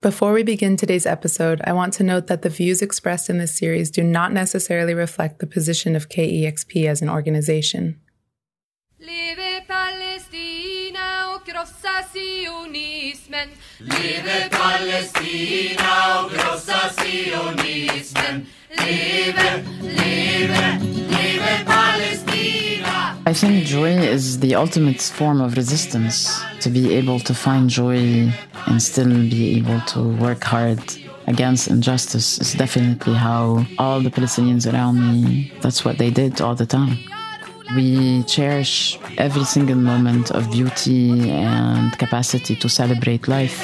Before we begin today's episode, I want to note that the views expressed in this series do not necessarily reflect the position of KEXP as an organization. Leve Palestina och krossa sionismen. Leve Palestina och krossa sionismen. Leve, leve, leve Palestina. I think joy is the ultimate form of resistance. To be able to find joy and still be able to work hard against injustice is definitely how all the Palestinians around me, that's what they did all the time. We cherish every single moment of beauty and capacity to celebrate life.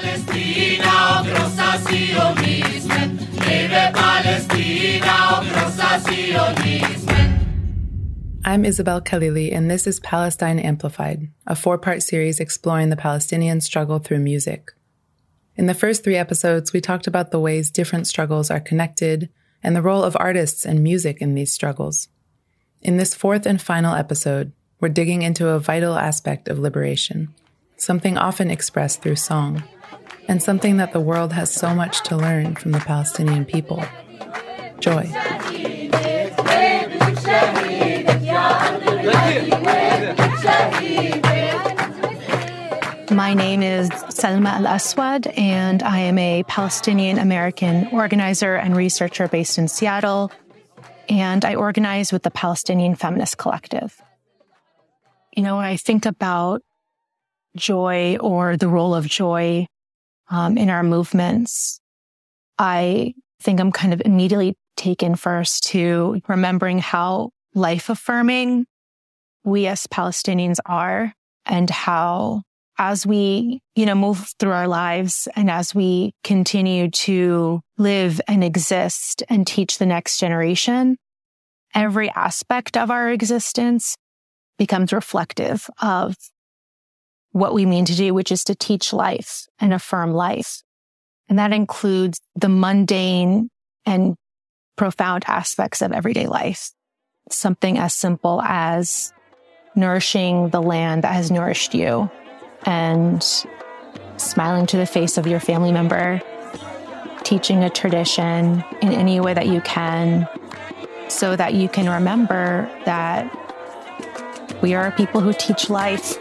I'm Isabel Khalili, and this is Palestine Amplified, a 4-part series exploring the Palestinian struggle through music. In the first 3 episodes, we talked about the ways different struggles are connected and the role of artists and music in these struggles. In this 4th and final episode, we're digging into a vital aspect of liberation, something often expressed through song, and something that the world has so much to learn from the Palestinian people: joy. My name is Salma Al-Aswad, and I am a Palestinian-American organizer and researcher based in Seattle, and I organize with the Palestinian Feminist Collective. You know, when I think about joy or the role of joy in our movements, I think I'm kind of immediately taken first to remembering how life-affirming we as Palestinians are, and how as we, move through our lives and as we continue to live and exist and teach the next generation, every aspect of our existence becomes reflective of what we mean to do, which is to teach life and affirm life. And that includes the mundane and profound aspects of everyday life. Something as simple as nourishing the land that has nourished you and smiling to the face of your family member, teaching a tradition in any way that you can so that you can remember that we are people who teach life.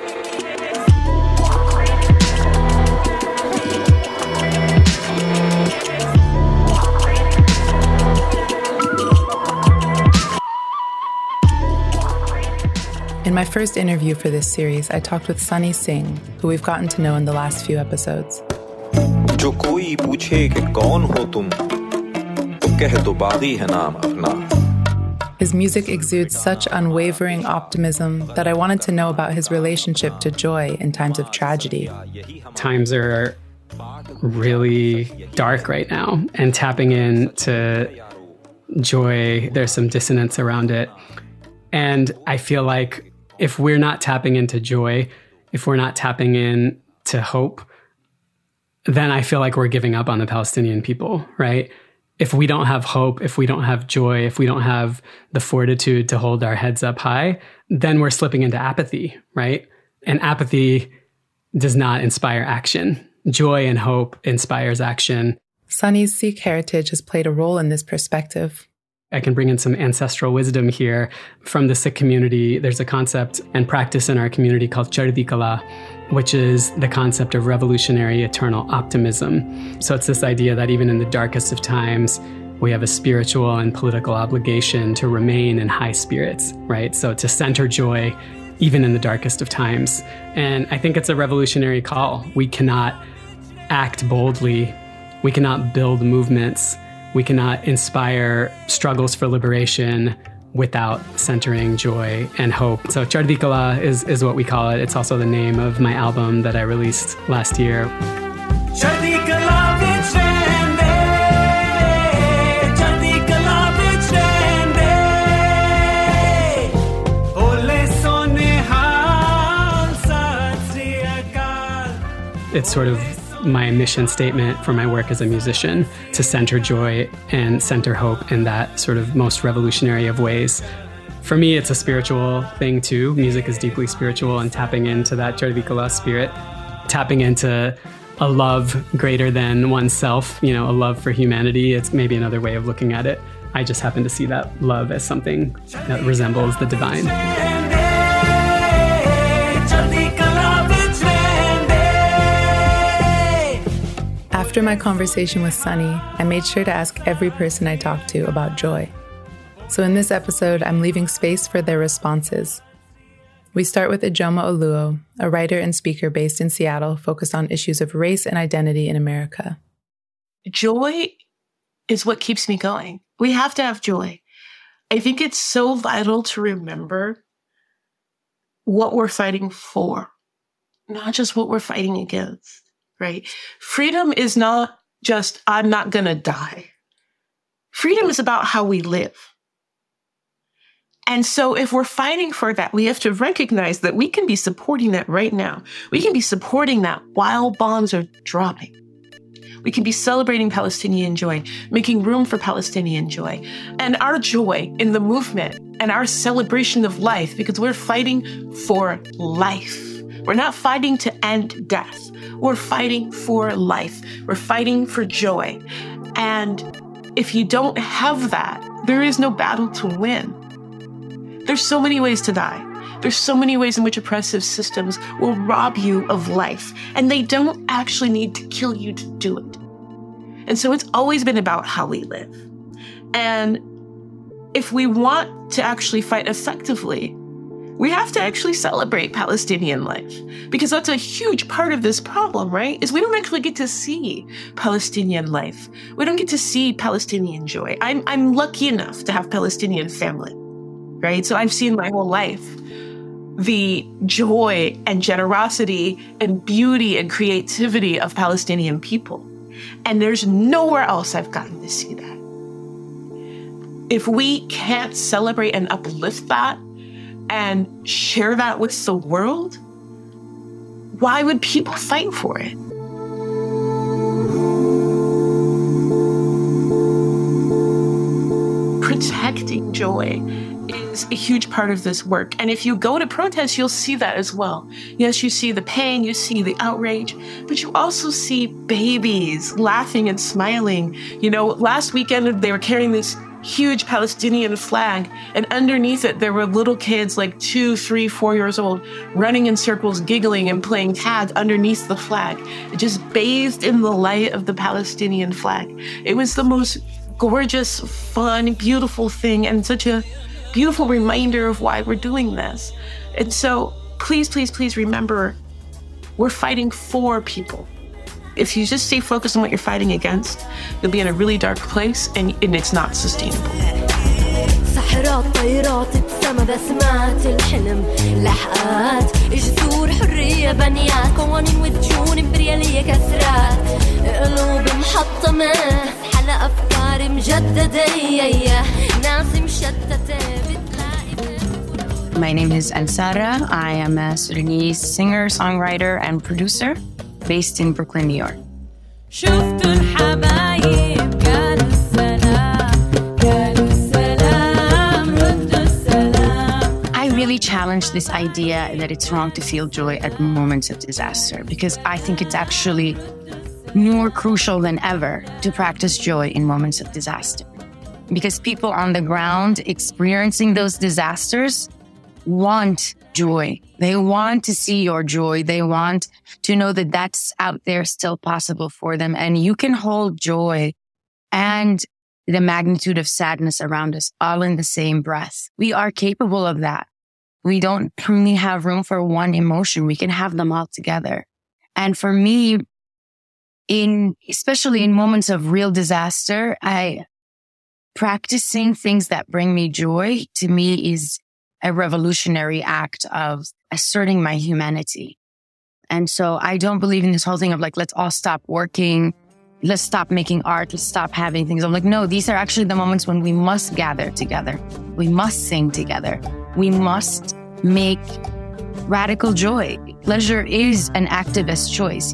In my first interview for this series, I talked with Sunny Singh, who we've gotten to know in the last few episodes. जो कोई पूछे कि कौन हो तुम, तो कह दो बागी है नाम अपना. His music exudes such unwavering optimism that I wanted to know about his relationship to joy in times of tragedy. Times are really dark right now, and tapping into joy, there's some dissonance around it. And I feel like if we're not tapping into joy, if we're not tapping into hope, then I feel like we're giving up on the Palestinian people, right? If we don't have hope, if we don't have joy, if we don't have the fortitude to hold our heads up high, then we're slipping into apathy, right? And apathy does not inspire action. Joy and hope inspires action. Sunny's Sikh heritage has played a role in this perspective. I can bring in some ancestral wisdom here from the Sikh community. There's a concept and practice in our community called Chardi Kala, which is the concept of revolutionary eternal optimism. So it's this idea that even in the darkest of times, we have a spiritual and political obligation to remain in high spirits, right? So to center joy even in the darkest of times. And I think it's a revolutionary call. We cannot act boldly. We cannot build movements. We cannot inspire struggles for liberation without centering joy and hope. So Chardi Kala is what we call it. It's also the name of my album that I released last year. It's sort of my mission statement for my work as a musician, to center joy and center hope in that sort of most revolutionary of ways. For me, it's a spiritual thing too. Music is deeply spiritual, and tapping into that Chardi Kala spirit, tapping into a love greater than oneself, a love for humanity. It's maybe another way of looking at it. I just happen to see that love as something that resembles the divine. After my conversation with Sunny, I made sure to ask every person I talked to about joy. So in this episode, I'm leaving space for their responses. We start with Ijoma Oluo, a writer and speaker based in Seattle, focused on issues of race and identity in America. Joy is what keeps me going. We have to have joy. I think it's so vital to remember what we're fighting for, not just what we're fighting against, right? Freedom is not just, I'm not going to die. Freedom is about how we live. And so if we're fighting for that, we have to recognize that we can be supporting that right now. We can be supporting that while bombs are dropping. We can be celebrating Palestinian joy, making room for Palestinian joy. And our joy in the movement and our celebration of life, because we're fighting for life. We're not fighting to end death. We're fighting for life. We're fighting for joy. And if you don't have that, there is no battle to win. There's so many ways to die. There's so many ways in which oppressive systems will rob you of life, and they don't actually need to kill you to do it. And so it's always been about how we live. And if we want to actually fight effectively, we have to actually celebrate Palestinian life, because that's a huge part of this problem, right? Is we don't actually get to see Palestinian life. We don't get to see Palestinian joy. I'm lucky enough to have Palestinian family, right? So I've seen my whole life the joy and generosity and beauty and creativity of Palestinian people. And there's nowhere else I've gotten to see that. If we can't celebrate and uplift that and share that with the world, why would people fight for it? Protecting joy is a huge part of this work. And if you go to protests, you'll see that as well. Yes, you see the pain, you see the outrage, but you also see babies laughing and smiling. Last weekend, they were carrying this huge Palestinian flag, and underneath it, there were little kids like 2, 3, 4 years old running in circles, giggling and playing tag underneath the flag, just bathed in the light of the Palestinian flag. It was the most gorgeous, fun, beautiful thing, and such a beautiful reminder of why we're doing this. And so please, please, please remember, we're fighting for people. If you just stay focused on what you're fighting against, you'll be in a really dark place, and it's not sustainable. سحرات طيرات بسما بسمات الحلم لحقات جذور حرية بنيات قوانين ودجون إمبريالية كسرات قلوب محطمة حلق أفكار مجددة ناس مشتتة. My name is Ansara. I am a Sudanese singer, songwriter, and producer based in Brooklyn, New York. I really challenge this idea that it's wrong to feel joy at moments of disaster, because I think it's actually more crucial than ever to practice joy in moments of disaster. Because people on the ground experiencing those disasters want joy. They want to see your joy. They want to know that that's out there still possible for them. And you can hold joy and the magnitude of sadness around us all in the same breath. We are capable of that. We don't only have room for one emotion. We can have them all together. And for me, especially in moments of real disaster, practicing things that bring me joy, to me, is a revolutionary act of asserting my humanity. And so I don't believe in this whole thing of like, let's all stop working. Let's stop making art. Let's stop having things. I'm like, no, these are actually the moments when we must gather together. We must sing together. We must make radical joy. Pleasure is an activist choice.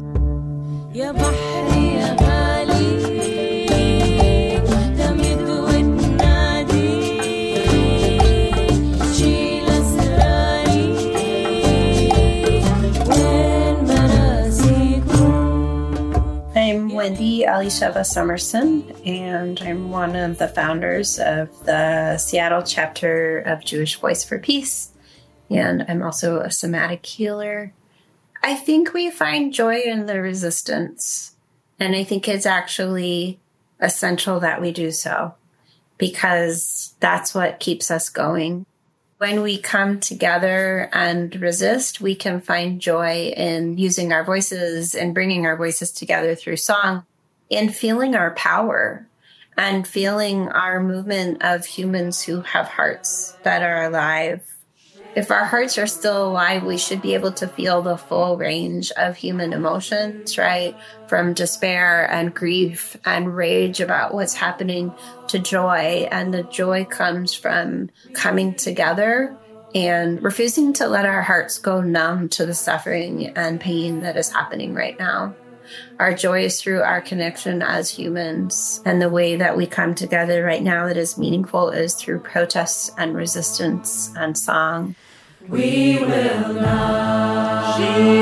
Rabbi Elisheva Summerson, and I'm one of the founders of the Seattle chapter of Jewish Voice for Peace, and I'm also a somatic healer. I think we find joy in the resistance, and I think it's actually essential that we do so, because that's what keeps us going. When we come together and resist, we can find joy in using our voices and bringing our voices together through song, in feeling our power and feeling our movement of humans who have hearts that are alive. If our hearts are still alive, we should be able to feel the full range of human emotions, right? From despair and grief and rage about what's happening to joy. And the joy comes from coming together and refusing to let our hearts go numb to the suffering and pain that is happening right now. Our joy is through our connection as humans. And the way that we come together right now that is meaningful is through protests and resistance and song. We will not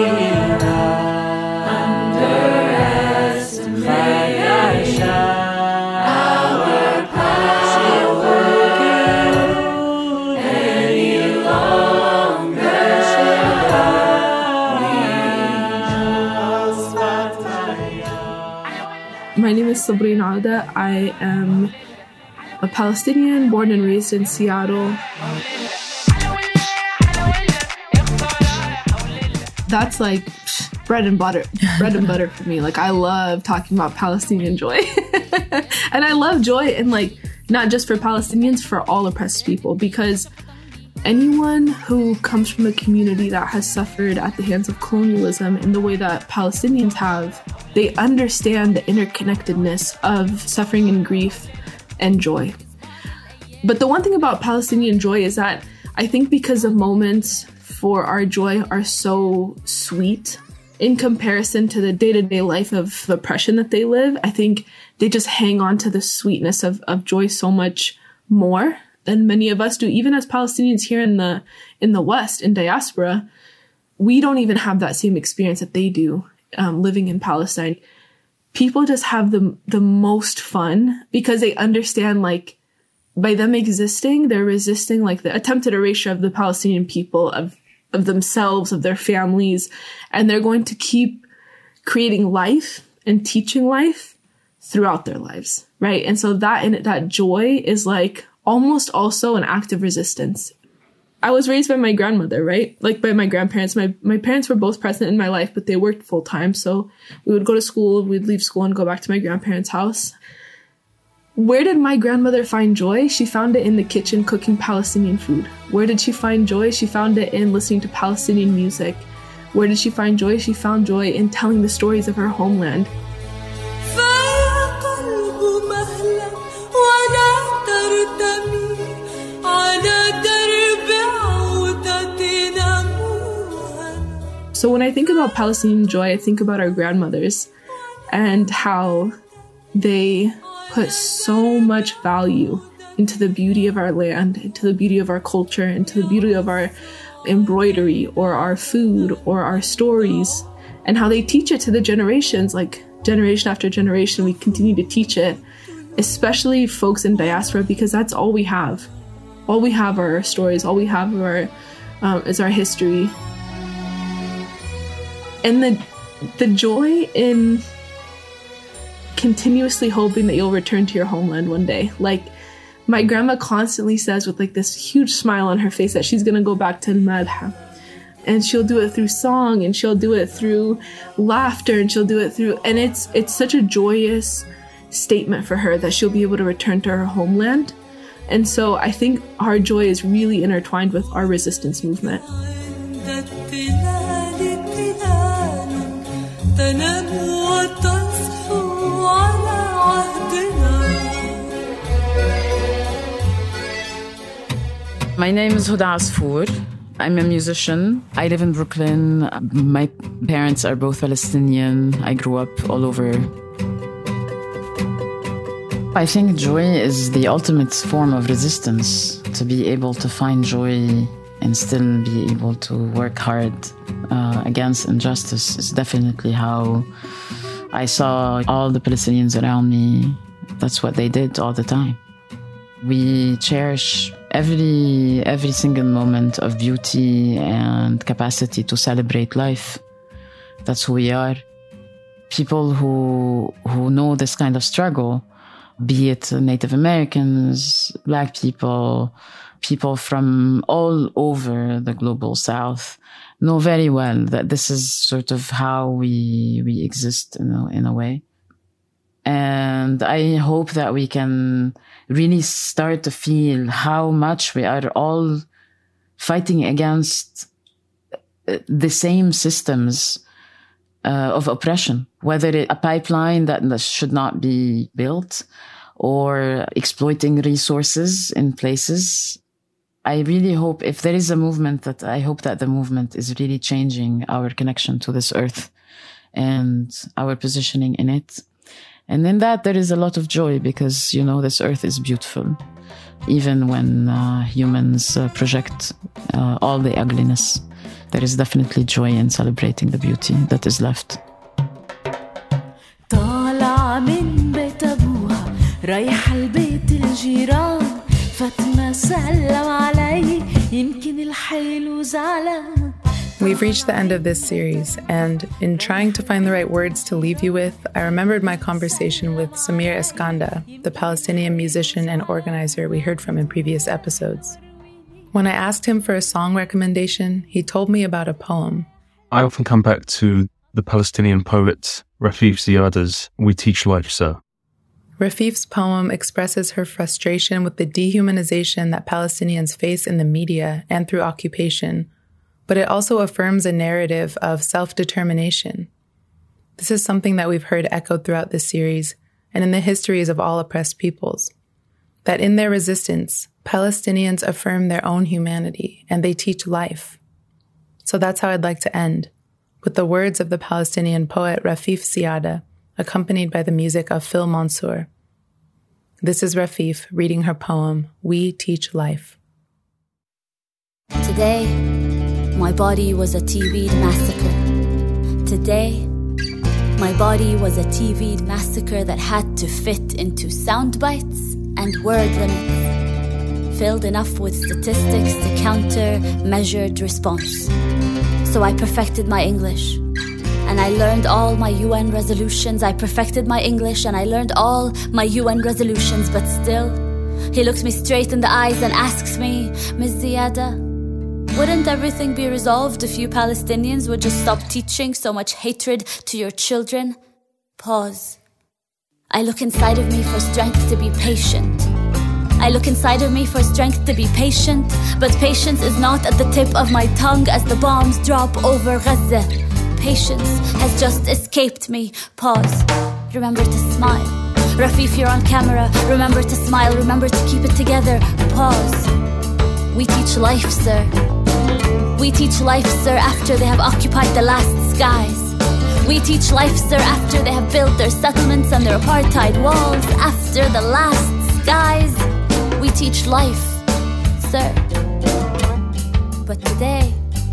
underestimate our power any longer. My name is Sabrina Alda. I am a Palestinian born and raised in Seattle. That's like bread and butter for me. Like, I love talking about Palestinian joy. And I love joy in, like, not just for Palestinians, for all oppressed people, because anyone who comes from a community that has suffered at the hands of colonialism in the way that Palestinians have, they understand the interconnectedness of suffering and grief and joy. But the one thing about Palestinian joy is that I think because the moments for our joy are so sweet in comparison to the day-to-day life of oppression that they live, I think they just hang on to the sweetness of joy so much more than many of us do. Even as Palestinians here in the West, in diaspora, we don't even have that same experience that they do living in Palestine. People just have the most fun because they understand, like, by them existing, they're resisting, like, the attempted erasure of the Palestinian people, of themselves, of their families, and they're going to keep creating life and teaching life throughout their lives, right? And so that joy is, like, almost also an act of resistance. I was raised by my grandmother, right? Like, by my grandparents. My parents were both present in my life, but they worked full time. So we would go to school, we'd leave school and go back to my grandparents' house. Where did my grandmother find joy? She found it in the kitchen cooking Palestinian food. Where did she find joy? She found it in listening to Palestinian music. Where did she find joy? She found joy in telling the stories of her homeland. So when I think about Palestinian joy, I think about our grandmothers and how they put so much value into the beauty of our land, into the beauty of our culture, into the beauty of our embroidery or our food or our stories, and how they teach it to the generations. Like, generation after generation, we continue to teach it, especially folks in diaspora, because that's all we have. All we have are our stories. All we have is our history. And the joy in continuously hoping that you'll return to your homeland one day. Like, my grandma constantly says with, like, this huge smile on her face that she's going to go back to Al-Madha. And she'll do it through song, and she'll do it through laughter, and she'll do it through, and it's such a joyous statement for her that she'll be able to return to her homeland. And so I think our joy is really intertwined with our resistance movement. My name is Huda Asfour. I'm a musician. I live in Brooklyn. My parents are both Palestinian. I grew up all over. I think joy is the ultimate form of resistance. To be able to find joy and still be able to work hard against injustice is definitely how I saw all the Palestinians around me. That's what they did all the time. We cherish every single moment of beauty and capacity to celebrate life. That's who we are. People who know this kind of struggle, be it Native Americans, Black people, people from all over the global South, know very well that this is sort of how we exist in a way. And I hope that we can really start to feel how much we are all fighting against the same systems of oppression, whether a pipeline that should not be built or exploiting resources in places. I really hope, if there is a movement, I hope that the movement is really changing our connection to this earth and our positioning in it. And in that, there is a lot of joy because, this earth is beautiful. Even when humans project all the ugliness, there is definitely joy in celebrating the beauty that is left. طالع من بيت أبوها رايح البيت الجيران فاطمة سلم علي يمكن الحلو زعلان. We've reached the end of this series, and in trying to find the right words to leave you with, I remembered my conversation with Samir Eskanda, the Palestinian musician and organizer we heard from in previous episodes. When I asked him for a song recommendation, he told me about a poem. I often come back to the Palestinian poet Rafeef Ziada's We Teach Life, Sir. Rafeef's poem expresses her frustration with the dehumanization that Palestinians face in the media and through occupation, but it also affirms a narrative of self-determination. This is something that we've heard echoed throughout this series and in the histories of all oppressed peoples, that in their resistance, Palestinians affirm their own humanity and they teach life. So that's how I'd like to end, with the words of the Palestinian poet Rafeef Ziada, accompanied by the music of Phil Mansour. This is Rafeef reading her poem, We Teach Life. Today, my body was a TV'd massacre. Today, my body was a TV'd massacre that had to fit into sound bites and word limits, filled enough with statistics to counter measured response. So I perfected my English, and I learned all my UN resolutions. I perfected my English, and I learned all my UN resolutions, but still, he looks me straight in the eyes and asks me, Ms. Ziada, wouldn't everything be resolved if you Palestinians would just stop teaching so much hatred to your children? Pause. I look inside of me for strength to be patient. I look inside of me for strength to be patient, but patience is not at the tip of my tongue as the bombs drop over Gaza. Patience has just escaped me. Pause. Remember to smile. Rafeef, you're on camera. Remember to smile. Remember to keep it together. Pause. We teach life, sir. We teach life, sir, after they have occupied the last skies. We teach life, sir, after they have built their settlements and their apartheid walls. After the last skies, we teach life, sir. But today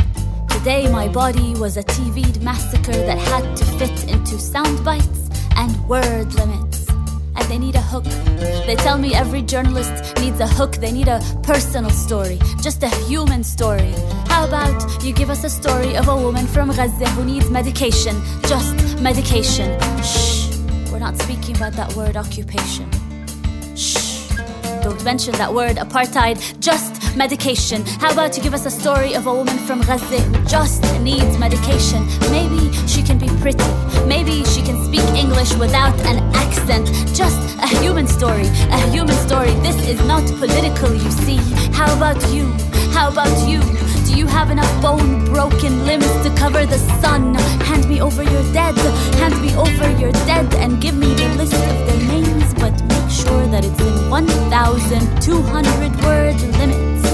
my body was a TV'd massacre that had to fit into sound bites and word limits. And they need a hook. They tell me every journalist needs a hook. They need a personal story, just a human story. How about you give us a story of a woman from Gaza who needs medication, just medication. Shh, we're not speaking about that word occupation. Shh, don't mention that word apartheid, just medication. How about you give us a story of a woman from Gaza who just needs medication? Maybe she can be pretty. Maybe she can speak English without an accent. Just a human story, a human story. This is not political, you see. How about you? How about you? Do you have enough bone-broken limbs to cover the sun? Hand me over your dead. Hand me over your dead and give me the list of their names, but make sure that it's in 1,200 word limits.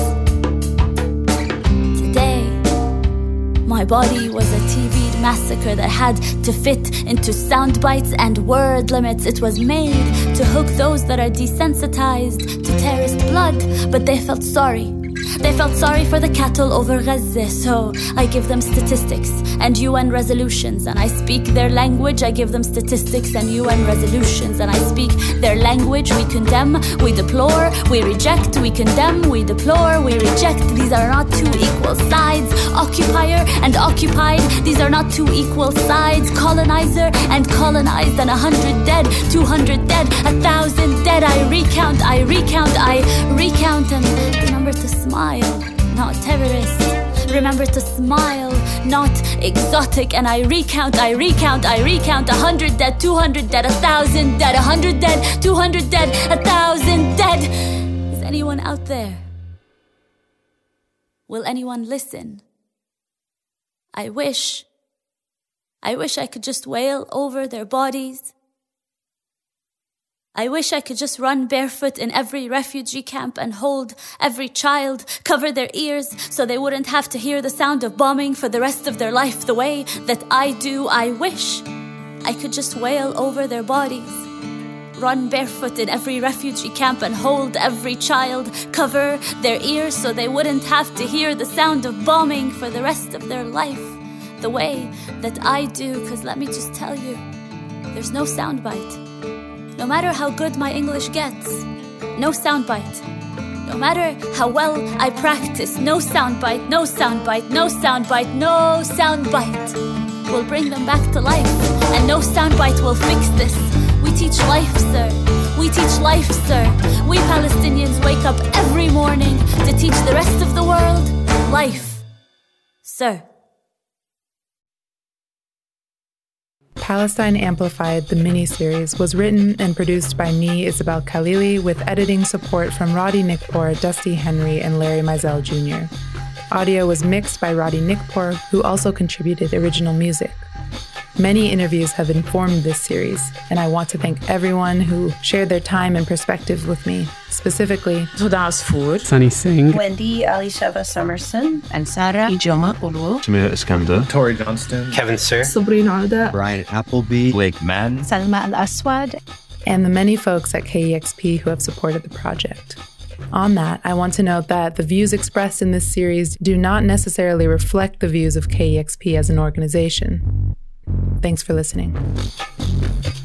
Today, my body was a TV'd massacre that had to fit into sound bites and word limits. It was made to hook those that are desensitized to terrorist blood, but they felt sorry. They felt sorry for the cattle over Gaza, so I give them statistics and UN resolutions, and I speak their language. I give them statistics and UN resolutions, and I speak their language. We condemn, we deplore, we reject, we condemn, we deplore, we reject. These are not two equal sides. Occupier and occupied, these are not two equal sides. Colonizer and colonized, and 100 dead, 200 dead, 1,000 dead. I recount, and remember to smile, not terrorist. Remember to smile, not exotic. And I recount, 100 dead, 200 dead, 1,000 dead, 100 dead, 200 dead, 1,000 dead. Is anyone out there? Will anyone listen? I wish I could just wail over their bodies. I wish I could just run barefoot in every refugee camp and hold every child, cover their ears so they wouldn't have to hear the sound of bombing for the rest of their life the way that I do. I wish I could just wail over their bodies, run barefoot in every refugee camp and hold every child, cover their ears so they wouldn't have to hear the sound of bombing for the rest of their life the way that I do. 'Cause let me just tell you, there's no soundbite. No matter how good my English gets, no soundbite. No matter how well I practice, no soundbite, no soundbite, no soundbite, no soundbite will bring them back to life. And no soundbite will fix this. We teach life, sir. We teach life, sir. We Palestinians wake up every morning to teach the rest of the world life, sir. Palestine Amplified, the mini-series, was written and produced by me, Isabel Khalili, with editing support from Roddy Nickpour, Dusty Henry, and Larry Mizell Jr. Audio was mixed by Roddy Nickpour, who also contributed original music. Many interviews have informed this series, and I want to thank everyone who shared their time and perspectives with me, specifically Huda Asfour, Sunny Singh, Wendy Alisheva Summerson, and Sarah Ijoma Ulu, Samir Iskander, Tori Johnston, Kevin Sir, Sabrina Arda, Brian Appleby, Blake Mann, Salma Al-Aswad, and the many folks at KEXP who have supported the project. On that, I want to note that the views expressed in this series do not necessarily reflect the views of KEXP as an organization. Thanks for listening.